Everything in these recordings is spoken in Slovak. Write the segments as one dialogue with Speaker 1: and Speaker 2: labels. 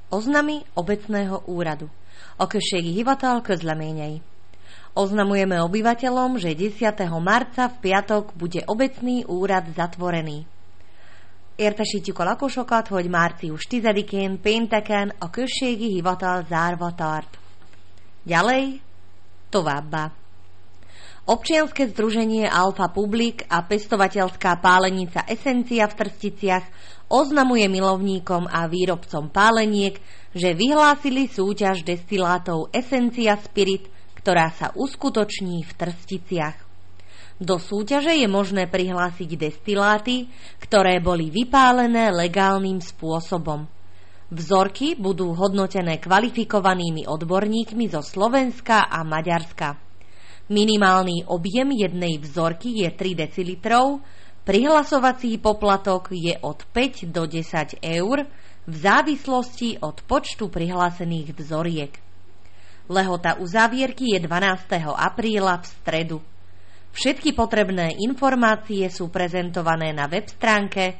Speaker 1: Oznamy obecného úradu. A községi hivatal közleményei. Oznamujeme obyvateľom, že 10. marca v piatok bude obecný úrad zatvorený. Értesítjük a lakosokat, hogy március 10-én pénteken a községi hivatal zárva tart. Ďalej, továbbá. Občianske združenie Alfa Public a pestovateľská pálenica Esencia v Trsticiach oznamuje milovníkom a výrobcom páleniek, že vyhlásili súťaž destilátov Esencia Spirit, ktorá sa uskutoční v Trsticiach. Do súťaže je možné prihlásiť destiláty, ktoré boli vypálené legálnym spôsobom. Vzorky budú hodnotené kvalifikovanými odborníkmi zo Slovenska a Maďarska. Minimálny objem jednej vzorky je 3 decilitrov, prihlasovací poplatok je od 5 do 10 eur v závislosti od počtu prihlásených vzoriek. Lehota uzávierky je 12. apríla v stredu. Všetky potrebné informácie sú prezentované na web stránke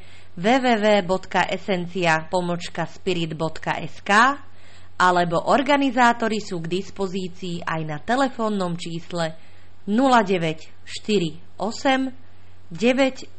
Speaker 1: www.essencia-spirit.sk alebo organizátori sú k dispozícii aj na telefónnom čísle 0948 982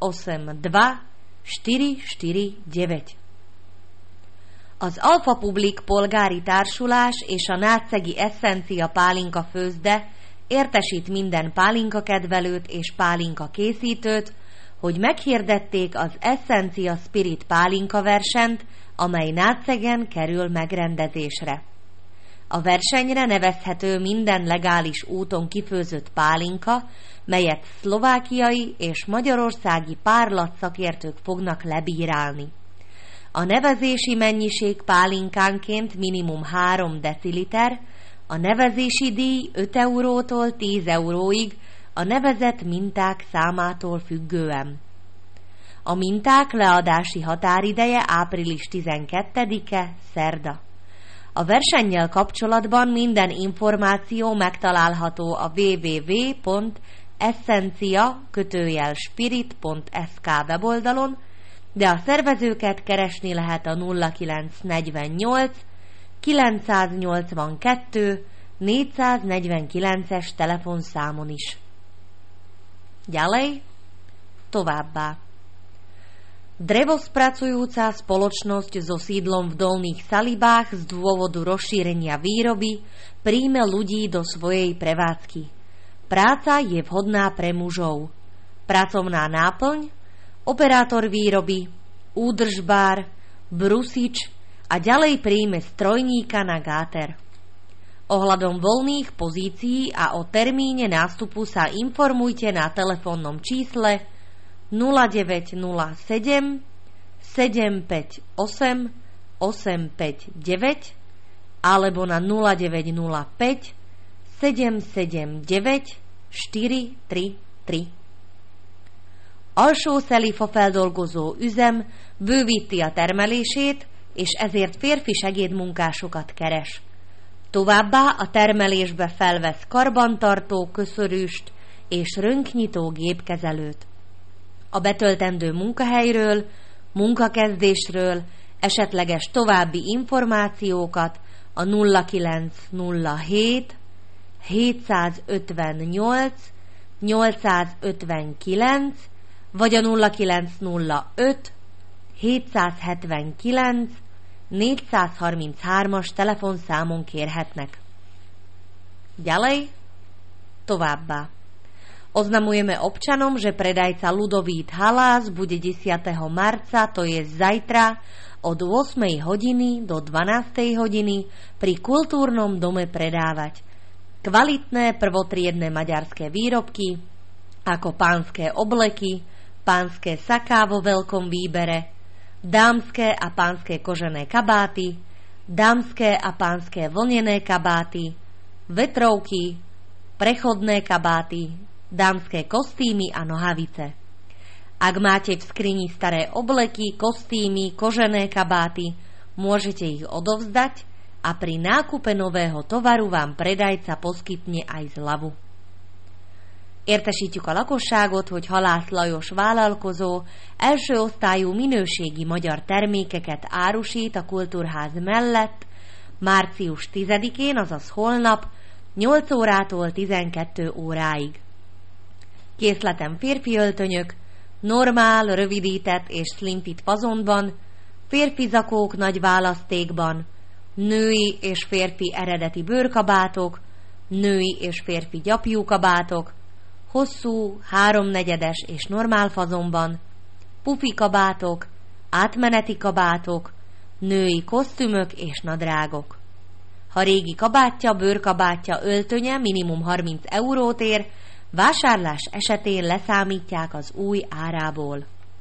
Speaker 1: 449. Az Alfa Public polgári társulás és a Nátszegi Essencia pálinka főzde értesít minden pálinka kedvelőt és pálinka készítőt, hogy meghirdették az Essencia Spirit pálinka versenyt, amely Nátszegen kerül megrendezésre. A versenyre nevezhető minden legális úton kifőzött pálinka, melyet szlovákiai és magyarországi párlatszakértők fognak lebírálni. A nevezési mennyiség pálinkánként minimum 3 deciliter, a nevezési díj 5 eurótól 10 euróig, a nevezett minták számától függően. A minták leadási határideje április 12-e, szerda. A versennyel kapcsolatban minden információ megtalálható a www.essencia-spirit.sk weboldalon, de a szervezőket keresni lehet a 0948 982 449-es telefonszámon is. Ďalej, továbbá. Drevospracujúca spoločnosť so sídlom v Dolných Salibách z dôvodu rozšírenia výroby príjme ľudí do svojej prevádzky. Práca je vhodná pre mužov. Pracovná náplň, operátor výroby, údržbár, brusič a ďalej príjme strojníka na gáter. Ohľadom voľných pozícií a o termíne nástupu sa informujte na telefónnom čísle 0907 758 859 alebo na 0905 779 433. Alsószeli fafeldolgozó üzem bővíti a termelését, és ezért férfi segédmunkásokat keres. Továbbá a termelésbe felvesz karbantartó, köszörűst és rönknyitó gépkezelőt. A betöltendő munkahelyről, munkakezdésről, esetleges további információkat a 0907 758 859 vagy a 0905 779 433-as telefonszámon kérhetnek. Ďalej, továbbá. Oznamujeme občanom, že predajca Ludovít Halás bude 10. marca, to je zajtra, od 8. hodiny do 12. hodiny pri kultúrnom dome predávať kvalitné prvotriedne maďarské výrobky, ako pánske obleky, pánske saká vo veľkom výbere, dámske a pánske kožené kabáty, dámske a pánske vlnené kabáty, vetrovky, prechodné kabáty, dámske kostýmy a nohavice. Ak máte v skrini staré obleky, kostýmy, kožené kabáty, môžete ich odovzdať a pri nákupe nového tovaru vám predajca poskytne aj zľavu. Értesítjük a lakosságot, hogy Halász Lajos vállalkozó első osztályú minőségi magyar termékeket árusít a Kultúrház mellett március 10-én, azaz holnap, 8 órától 12 óráig. Készleten férfi öltönyök, normál, rövidített és slimfit fazonban, férfi zakók nagy választékban, női és férfi eredeti bőrkabátok, női és férfi gyapjúkabátok, hosszú, 3/4-es és normál fazonban, pufi kabátok, átmeneti kabátok, női kosztümök és nadrágok. Ha régi kabátja, bőrkabátja, öltönye minimum 30 eurót ér, vásárlás esetén leszámítják az új árából.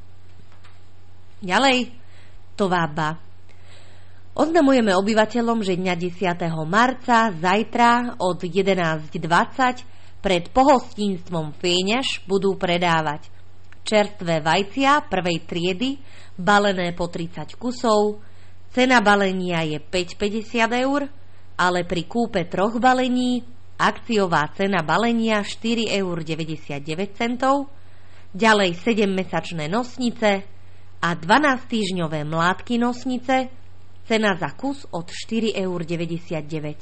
Speaker 1: Ďalej, továbbá. Oznamujeme obyvateľom, že dňa 10. marca zajtra od 11:20 pred pohostinstvom Féňeš budú predávať čerstvé vajcia prvej triedy, balené po 30 kusov, cena balenia je 5,50 eur, ale pri kúpe 3 balení akciová cena balenia 4,99 eur, ďalej 7-mesačné nosnice a 12-týždňové mlátky nosnice, cena za kus od 4,99 eur.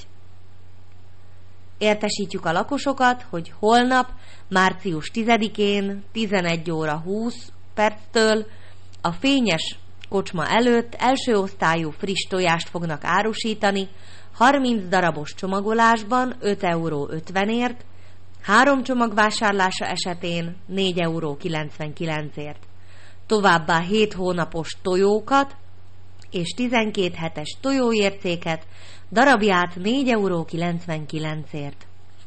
Speaker 1: Értesítjük a lakosokat, hogy holnap, március 10-én 11 óra 20 perctől a Fényes kocsma előtt első osztályú friss tojást fognak árusítani 30 darabos csomagolásban 5,50 euróért, 3 csomag vásárlása esetén 4,99 euróért. Továbbá 7 hónapos tojókat és 12 hetes tojóércéket darabját 4,99 euróért.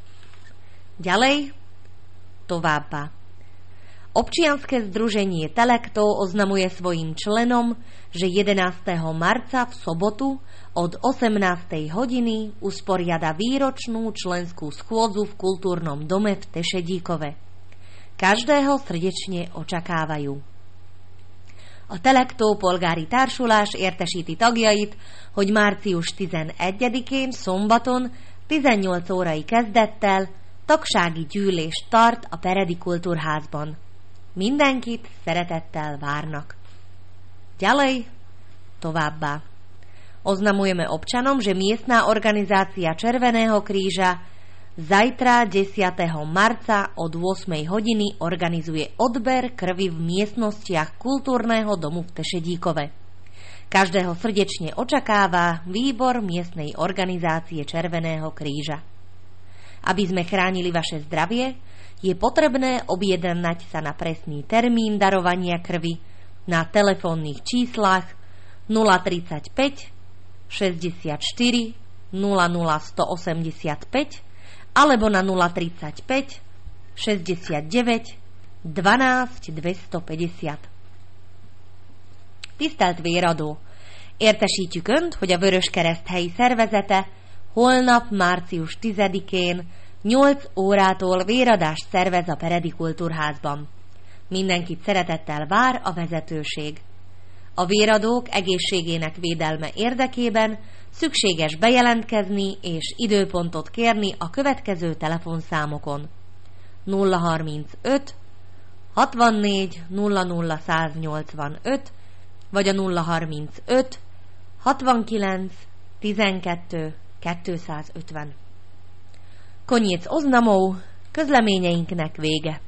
Speaker 1: Ďalej, továbbá. Občianske združenie Telekto oznamuje svojim členom, že 11. marca v sobotu od 18. hodiny usporiada výročnú členskú schôdzu v kultúrnom dome v Tešedíkove. Každého srdečne očakávajú. A Telektó polgári társulás értesíti tagjait, hogy március 11-én szombaton 18 órai kezdettel tagsági gyűlést tart a Peredi Kultúrházban. Mindenkit szeretettel várnak. Ďalej, továbbá. Oznamujeme občanom, že miestna organizácia Červeného kríža zajtra 10. marca od 8. hodiny organizuje odber krvi v miestnostiach Kultúrneho domu v Tešedíkove. Každého srdečne očakáva výbor miestnej organizácie Červeného kríža. Aby sme chránili vaše zdravie, je potrebné objednať sa na presný termín darovania krvi na telefónnych číslach 035 64 00 185 alebo na 035 69 12 250. Tisztelt véradó! Értesítjük Önt, hogy a Vöröskereszt helyi szervezete holnap, március 10-én 8 órától véradást szervez a Peredi Kultúrházban. Mindenkit szeretettel vár a vezetőség. A véradók egészségének védelme érdekében szükséges bejelentkezni és időpontot kérni a következő telefonszámokon: 035 64 00 185 vagy a 035 69 12 250. Koniec oznamov, közleményeinknek vége.